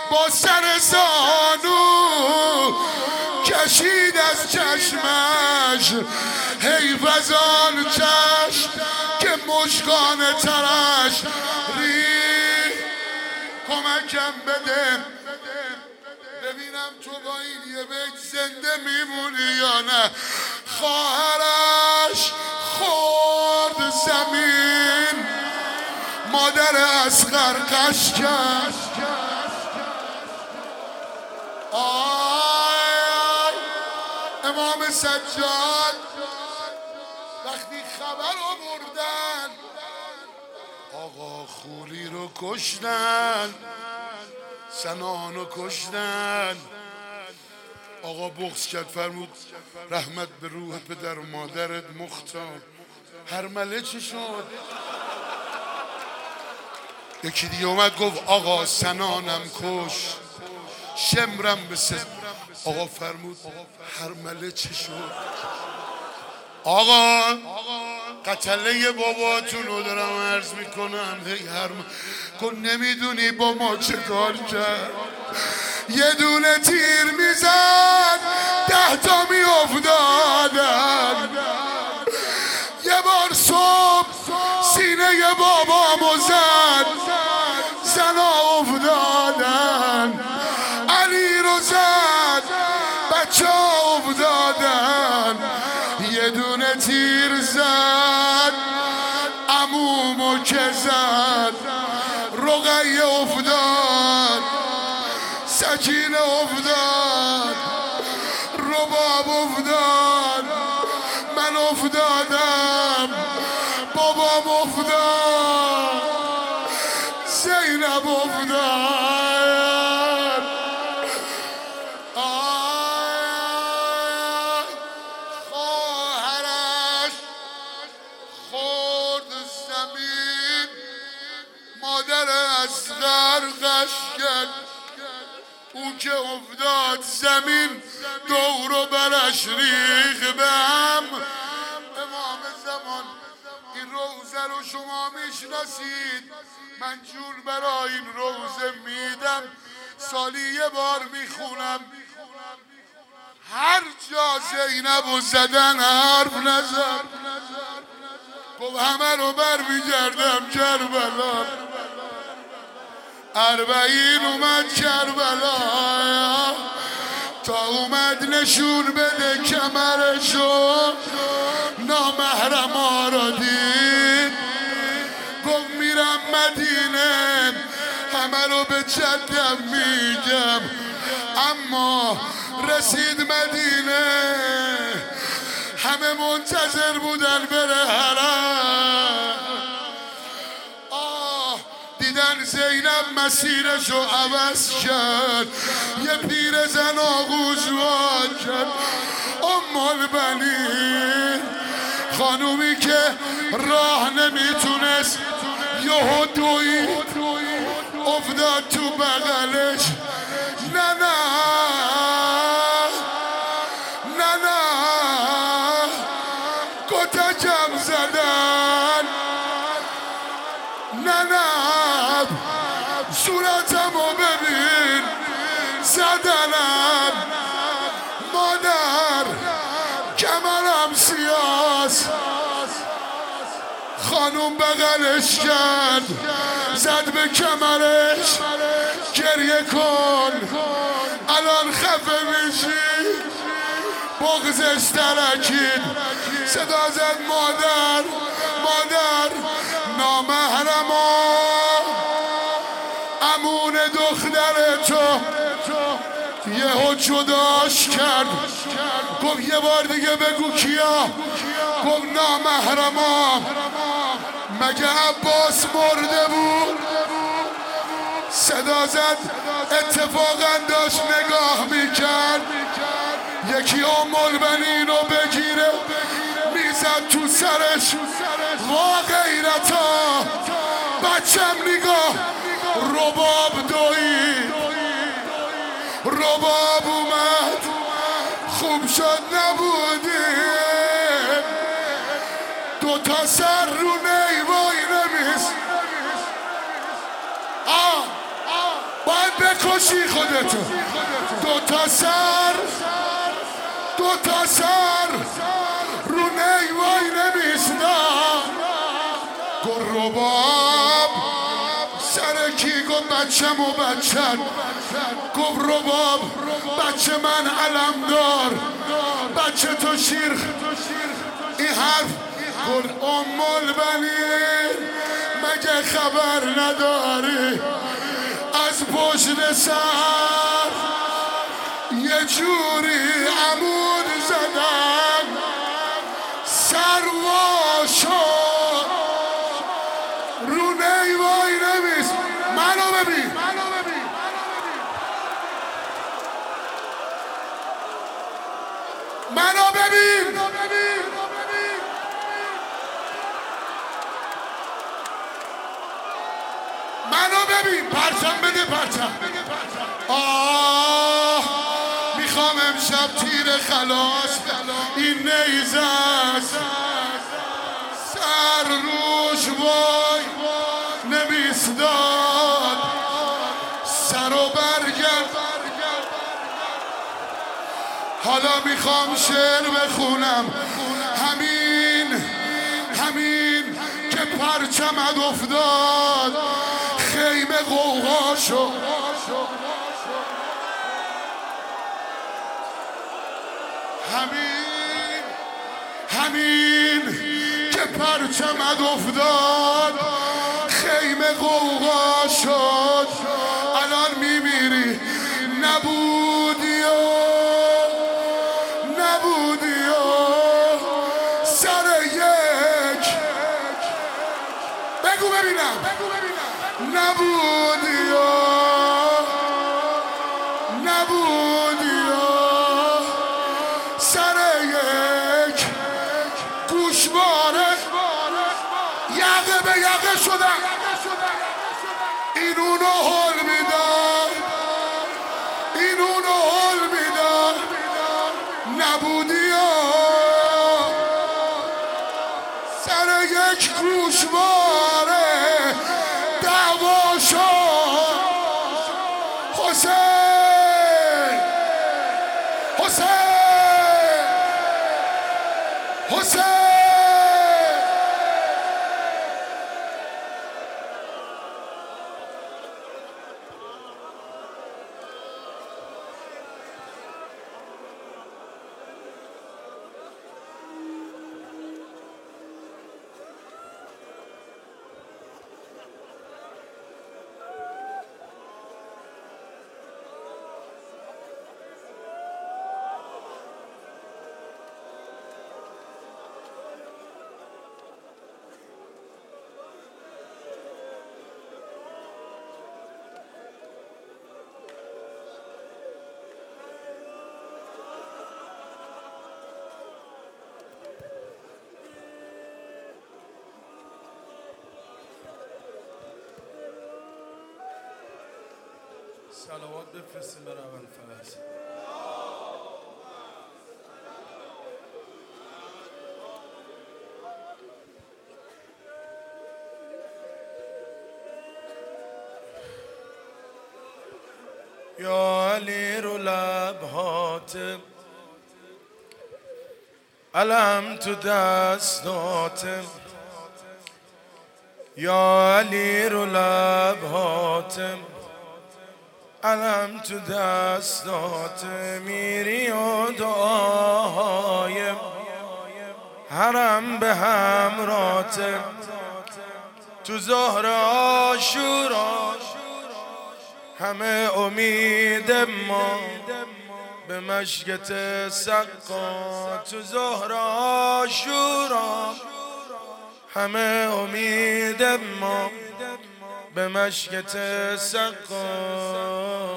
با سر زانو کشید از چشمش، حیف از آن چشم که مژگان ترش ری. کمکم بده ببینم تو با این یه بیت زنده میمونی یا نه. خواهرش خورد زمین، مادر اصغر قش کرد. امام سجاد وقتی خبر آوردن آقا خولی رو کشتن، سنان رو کشتن. آقا بغض کرد، فرمود رحمت به روح پدر و مادرت مختار. هرمله چی شد؟ یکی دیگه اومد گفت آقا سنانم کش، شمرم به سن. آقا فرمود هرمله چی شد؟ آقا قتله باباتون رو دارم عرض میکنم. کن نمیدونی با ما چه کار کرد؟ یه دونه تیر میزد 10 تا میافتادن. یه بار صبح سینه بابامو زد، زنا افتادن. علی رو زد، بچه ها افتادن. یه دونه تیر زد عمومو که زد، رقیه افتاد، سکینه افتاد، رباب افتاد، من افتادم، بابام افتاد، زینب افتاد. خواهرش خورد زمین، مادر اصغر قش کرد. اون که افتاد زمین دور و برش ریخ به هم. امام زمان این روزه رو شما میشناسید، من جون برای این روزه میدم، سالی یه بار میخونم. هر جا زینب و زدن حرف نزد، گفت همه رو بر میگردم کربلا. 40 اومد کربلا، تا اومد نشون بده کمرشو، نامحرما را دید. گفت میرم مدینه، همه رو به جدم میگم. اما رسید مدینه، همه منتظر بودن بره حرم. دیدن زینب مسیرشو عوض کرد، یه پیرزن آغوش وا کرد. ام البنین خانومی که راه نمیتونست، یهو دوید افتاد تو بغلش. نه نه نه نه کتکم زدن، نه نه صورتمو ببین زدنم. مادر کمرم سیاس. خانوم بغلش کرد، زد به کمرش، گریه کن الان خفه میشی. بغزش ترکید، صدا زد مادر مادر. نامحرما امون دختر تو یهو جداش کرد. گفت یه بار دیگه بگو کیا؟ گفت نامحرما. مگه عباس مرده بود؟ صدا زد، اتفاقا داشت نگاه میکرد. یکی ام البنین رو بگیره میزد تو سرش. وا غیرتا، بچم نگاه. رباب دوید، رباب اومد. خوب شد نبودیم، 2 تا سر رو نیوای نمیست. باید بکش نکشی خودتو. دو تا سر رو نیوای نمیستم. گل رباب سر کی گفت بچم و بچن. گفت رباب بچه من علمدار، بچه تو شیر. این حرف گل البنین مگه خبر نداری از پشت سر یه جوری عمود زدن سر وا شد رو نیوای نمیست. منو ببین منو ببین منو ببین. پرچم بده پرچم. میخوام امشب تیر خلاص این نیزه است سر روش وای نمیستاد سر و برگرد. حالا میخوام شعر بخونم همین که پرچمت افتاد خیمه غوغا شد. همین که پرچمت افتاد خیمه غوغا شد. الان میمیری نبودی سر یک بگو ببینم نبودی سر یک گوشواره یقه به یقه شدن. این اونو حل میدن نبودی سر یک گوشواره دعوا شد. حسین صلوات بفرستیم بر ابوالفضل. یا علی رو لبهات علم تو دستات. یا علی رو لبهات علم تو دستات. میری و دعاهای حرم به همرات. تو ظهر عاشورا همه امید ما به مشیت سقا. تو ظهر عاشورا همه امید ما به مشیت سقا.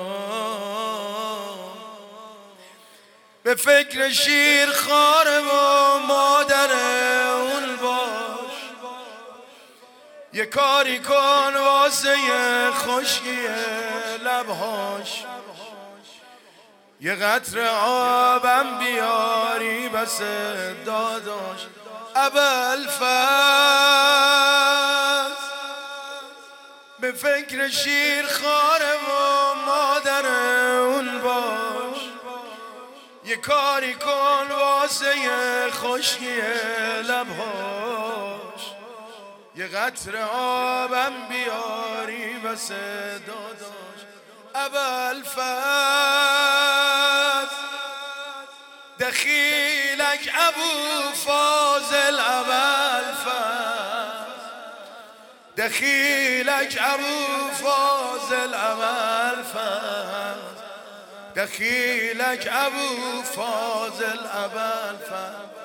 به فکر شیر خاره و مادر اون باش. یه کاری کن واسه خشکی لبهاش. یه قطره آبم بیاری بس داداش. ابوالفضل به فکر شیر خاره و مادر مادر اون باش، یه کاری کن واسه خشکی لبهاش، یه قطره آبم بیاری واسه داداش. ابوالفضل دخیلک ابو فاضل، ابوالفضل دخیلک ابو فاضل، ابوالفضل دخیلک ابو فاضل، ابوالفضل